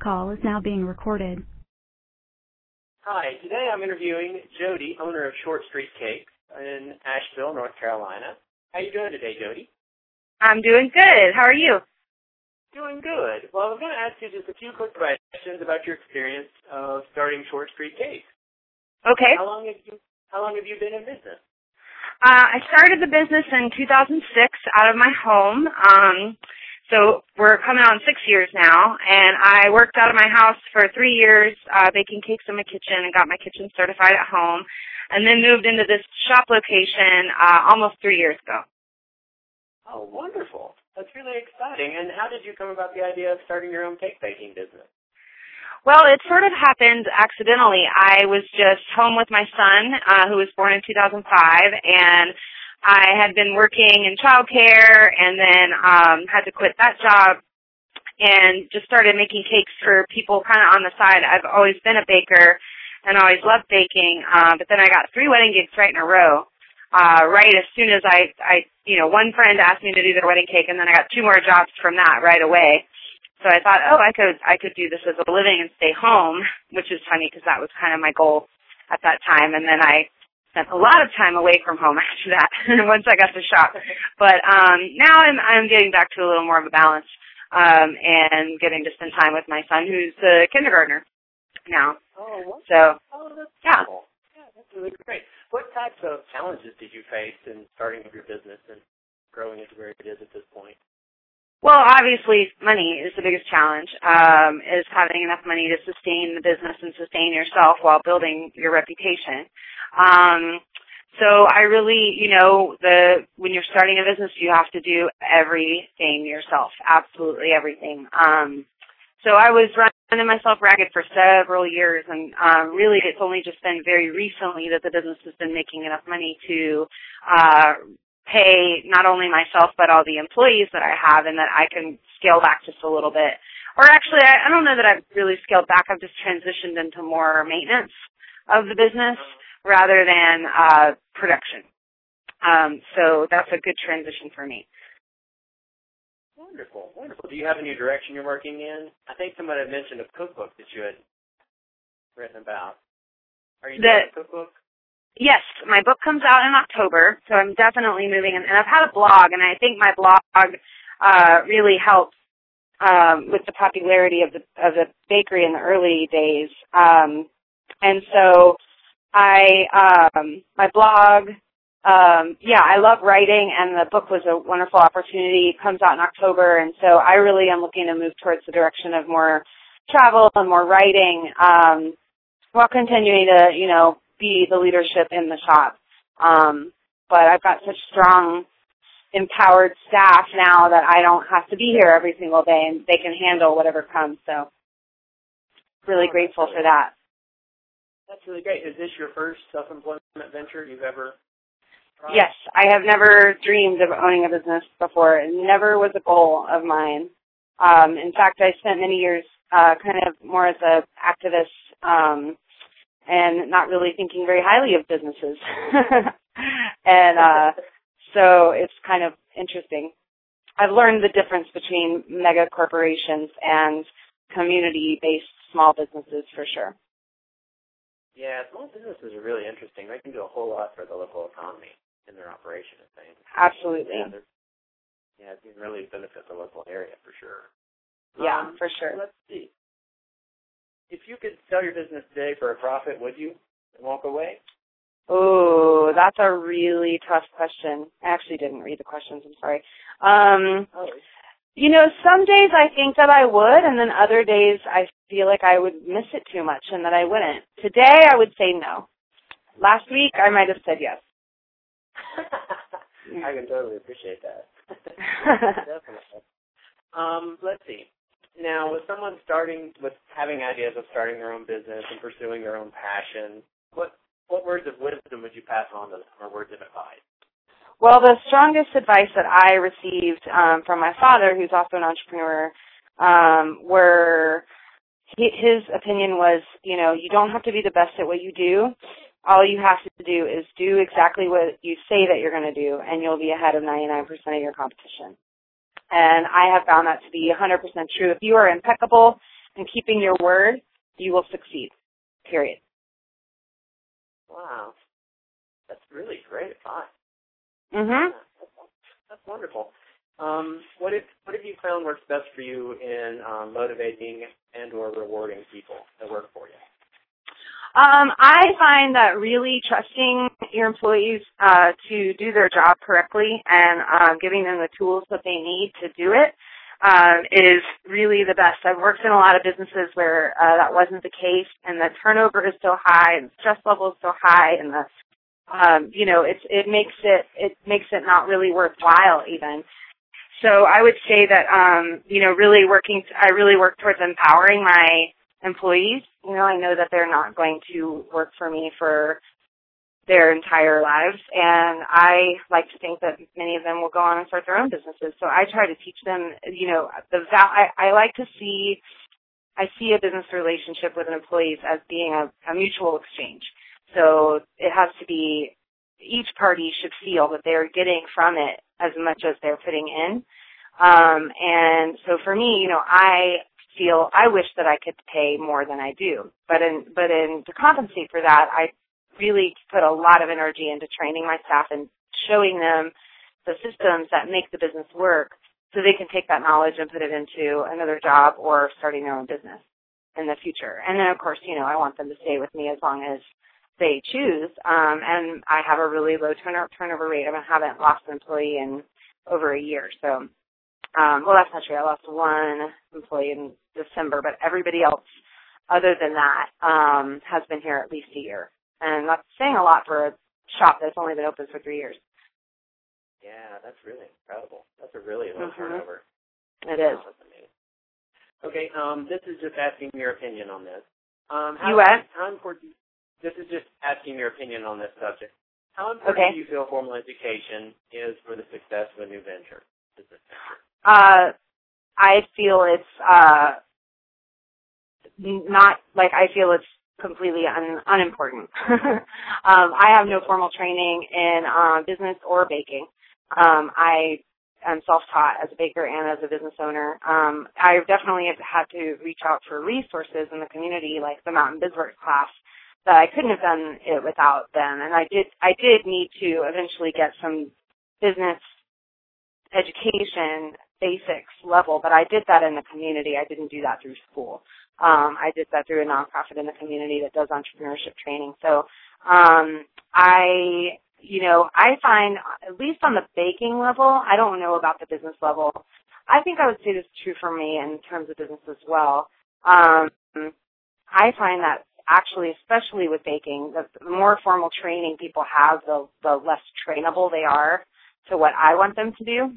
call is now being recorded. Hi, today I'm interviewing Jody, owner of Short Street Cakes in Asheville, North Carolina. How you doing today, Jody? I'm doing good. How are you? Doing good. Well, I'm going to ask you just a few quick questions about your experience of starting Short Street Cakes. Okay. How long have you been in business? I started the business in 2006 out of my home. So we're coming on 6 years now, and I worked out of my house for 3 years baking cakes in my kitchen and got my kitchen certified at home, and then moved into this shop location almost 3 years ago. Oh, wonderful. That's really exciting. And how did you come about the idea of starting your own cake baking business? Well, it sort of happened accidentally. I was just home with my son, who was born in 2005, and I had been working in childcare and then had to quit that job and just started making cakes for people kind of on the side. I've always been a baker and always loved baking, but then I got 3 wedding gigs right in a row. Right as soon as I one friend asked me to do their wedding cake, and then I got 2 more jobs from that right away. So I thought, I could do this as a living and stay home, which is funny because that was kind of my goal at that time. And then I spent a lot of time away from home after that once I got to shop. But now I'm getting back to a little more of a balance and getting to spend time with my son, who's a kindergartner now. Oh, wonderful. So, that's yeah. cool. Yeah, that's really great. What types of challenges did you face in starting up your business and growing it to where it is at this point? Well, obviously, money is the biggest challenge, is having enough money to sustain the business and sustain yourself while building your reputation. So I really, when you're starting a business, you have to do everything yourself, absolutely everything. So I was running myself ragged for several years, and really it's only just been very recently that the business has been making enough money to pay not only myself but all the employees that I have, and that I can scale back just a little bit. Or actually, I don't know that I've really scaled back. I've just transitioned into more maintenance of the business rather than production. So that's a good transition for me. Wonderful, wonderful. Do you have a new direction you're working in? I think somebody had mentioned a cookbook that you had written about. Are you doing a cookbook? Yes, my book comes out in October, so I'm definitely moving. And I've had a blog, and I think my blog really helped with the popularity of the bakery in the early days. And so my blog, I love writing, and the book was a wonderful opportunity. It comes out in October, and so I really am looking to move towards the direction of more travel and more writing while continuing to, be the leadership in the shop. But I've got such strong, empowered staff now that I don't have to be here every single day, and they can handle whatever comes. So really grateful for that. That's really great. Is this your first self-employment venture you've ever tried? Yes, I have never dreamed of owning a business before. It never was a goal of mine. In fact, I spent many years kind of more as an activist and not really thinking very highly of businesses. And so it's kind of interesting. I've learned the difference between mega corporations and community-based small businesses for sure. Yeah, small businesses are really interesting. They can do a whole lot for the local economy in their operation and things. Absolutely. Yeah, it can really benefit the local area for sure. Yeah, for sure. Let's see. If you could sell your business today for a profit, would you walk away? Oh, that's a really tough question. I actually didn't read the questions. I'm sorry. Some days I think that I would, and then other days I feel like I would miss it too much and that I wouldn't. Today I would say no. Last week I might have said yes. I can totally appreciate that. Definitely. Let's see. Now, with someone having ideas of starting their own business and pursuing their own passion, what words of wisdom would you pass on to them, or words of advice? Well, the strongest advice that I received from my father, who's also an entrepreneur, his opinion was, you don't have to be the best at what you do. All you have to do is do exactly what you say that you're going to do, and you'll be ahead of 99% of your competition. And I have found that to be 100% true. If you are impeccable and keeping your word, you will succeed, period. Wow. That's really great advice. Mm-hmm. That's wonderful. What have you found works best for you in motivating and or rewarding people that work for you? I find that really trusting your employees to do their job correctly and giving them the tools that they need to do it is really the best. I've worked in a lot of businesses where that wasn't the case, and the turnover is so high, and the stress level is so high, and the it makes it not really worthwhile even. So I would say that I really work towards empowering my employees. I know that they're not going to work for me for their entire lives, and I like to think that many of them will go on and start their own businesses. So I try to teach them, I see a business relationship with an employee as being a mutual exchange. So it has to be, each party should feel that they're getting from it as much as they're putting in. And so for me, I wish that I could pay more than I do. But to compensate for that, I really put a lot of energy into training my staff and showing them the systems that make the business work so they can take that knowledge and put it into another job or starting their own business in the future. And then, of course, I want them to stay with me as long as they choose. And I have a really low turnover rate. I haven't lost an employee in over a year. So, that's not true. I lost one employee in December, but everybody else other than that has been here at least a year. And that's saying a lot for a shop that's only been open for 3 years. Yeah, that's really incredible. That's a really low turnover. It is. That's amazing. Okay, this is just asking your opinion on this. How important? This is just asking your opinion on this subject. How important do you feel formal education is for the success of a new venture? I feel it's I feel it's completely unimportant. I have no formal training in business or baking. I am self-taught as a baker and as a business owner. I definitely have had to reach out for resources in the community, like the Mountain BizWorks class, that I couldn't have done it without them. And I did need to eventually get some business education basics level, but I did that in the community. I didn't do that through school. I did that through a nonprofit in the community that does entrepreneurship training. So I find, at least on the baking level, I don't know about the business level. I think I would say this is true for me in terms of business as well. I find that actually, especially with baking, the more formal training people have, the less trainable they are to what I want them to do.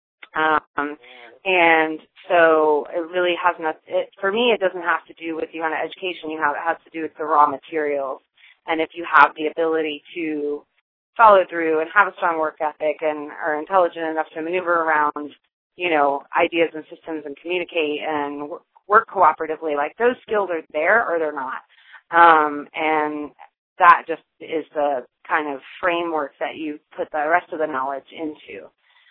And so it really has for me, it doesn't have to do with the amount of education you have. It has to do with the raw materials. And if you have the ability to follow through and have a strong work ethic and are intelligent enough to maneuver around, ideas and systems and communicate and work cooperatively, like those skills are there or they're not. And that just is the kind of framework that you put the rest of the knowledge into.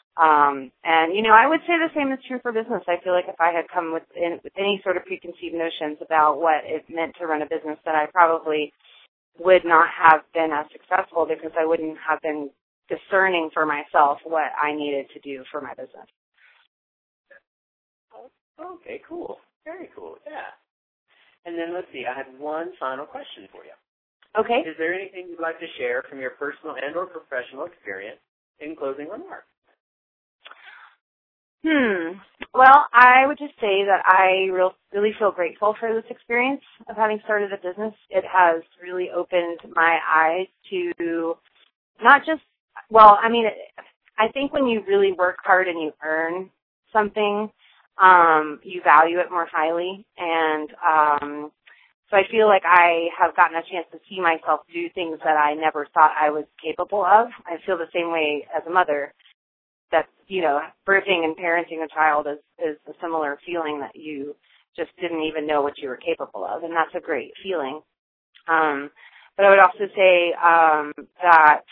I would say the same is true for business. I feel like if I had come with any sort of preconceived notions about what it meant to run a business, then I probably would not have been as successful because I wouldn't have been discerning for myself what I needed to do for my business. Okay, cool. Very cool, yeah. And then let's see, I have one final question for you. Okay. Is there anything you'd like to share from your personal and or professional experience in closing remarks? Well, I would just say that I really feel grateful for this experience of having started a business. It has really opened my eyes to not just, I think when you really work hard and you earn something, you value it more highly. And so I feel like I have gotten a chance to see myself do things that I never thought I was capable of. I feel the same way as a mother. That, birthing and parenting a child is a similar feeling that you just didn't even know what you were capable of, and that's a great feeling. But I would also say that,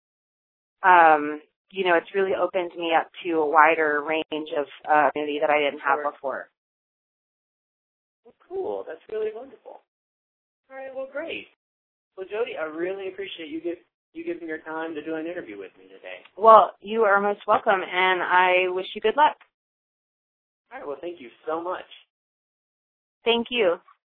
it's really opened me up to a wider range of community that I didn't have before. Well, cool. That's really wonderful. All right, well, great. Well, Jody, I really appreciate you giving your time to do an interview with me today. Well, you are most welcome, and I wish you good luck. All right, well, thank you so much. Thank you.